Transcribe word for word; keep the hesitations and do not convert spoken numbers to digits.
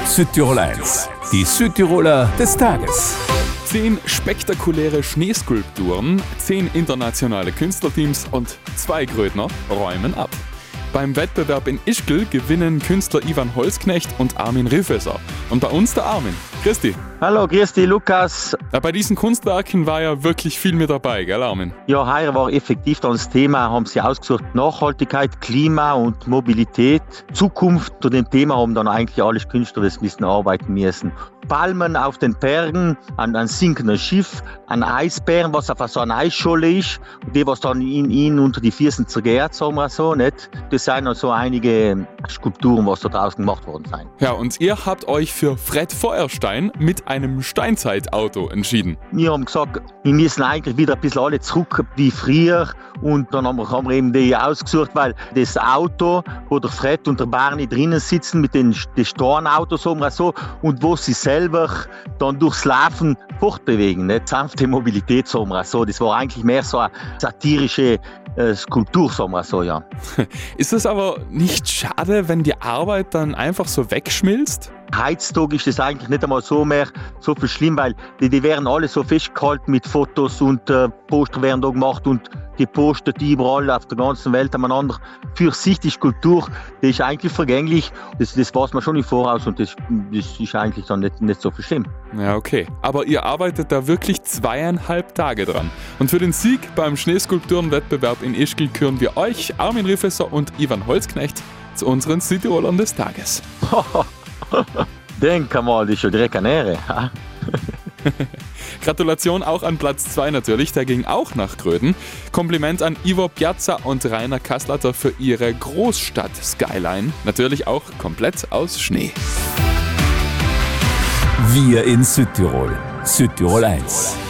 Südtirol eins, die Südtiroler des Tages. Zehn spektakuläre Schneeskulpturen, zehn internationale Künstlerteams und zwei Grödner räumen ab. Beim Wettbewerb in Ischgl gewinnen Künstler Ivan Holzknecht und Armin Riffelser. Und bei uns der Armin. Christi. Hallo, grüß dich, Lukas. Ja, bei diesen Kunstwerken war ja wirklich viel mit dabei, gell Armin? Ja, heuer war effektiv dann das Thema, haben sie ausgesucht, Nachhaltigkeit, Klima und Mobilität. Zukunft zu dem Thema haben dann eigentlich alle Künstler das müssen arbeiten müssen. Palmen auf den Bergen, ein, ein sinkendes Schiff, ein Eisbären, was auf so eine Eisscholle ist, und die, was dann in ihn unter die Füßen zergärt, sagen wir so, nicht? Das sind also einige Skulpturen, was da draußen gemacht worden sind. Ja, und ihr habt euch für Fred Feuerstein mit einem Steinzeitauto entschieden. Wir haben gesagt, wir müssen eigentlich wieder ein bisschen alle zurück wie früher, und dann haben wir, haben wir eben die ausgesucht, weil das Auto, wo der Fred und der Barney drinnen sitzen mit den, den Stornautos, sagen wir so, und wo sie selber dann durchs Laufen fortbewegen, nicht? Sanfte Mobilität, sagen wir so. Das war eigentlich mehr so eine satirische äh, Skulptur, sagen wir so, ja. Ist es aber nicht schade, wenn die Arbeit dann einfach so wegschmilzt? Heutzutage ist das eigentlich nicht einmal so mehr so viel schlimm, weil die, die werden alle so festgehalten mit Fotos und äh, Poster werden da gemacht und gepostet überall auf der ganzen Welt aneinander. Für sich die Skulptur, die ist eigentlich vergänglich, das, das weiß man schon im Voraus, und das, das ist eigentlich dann nicht, nicht so viel schlimm. Ja, okay. Aber ihr arbeitet da wirklich zweieinhalb Tage dran. Und für den Sieg beim Schneeskulpturenwettbewerb in Ischgl küren wir euch, Armin Riffelser und Ivan Holzknecht, zu unseren Südtirolern des Tages. Denk mal, das ist schon direkt eine Ehre. Gratulation auch an Platz zwei natürlich, der ging auch nach Gröden. Kompliment an Ivo Piazza und Rainer Kasslatter für ihre Großstadt-Skyline. Natürlich auch komplett aus Schnee. Wir in Südtirol. Südtirol eins.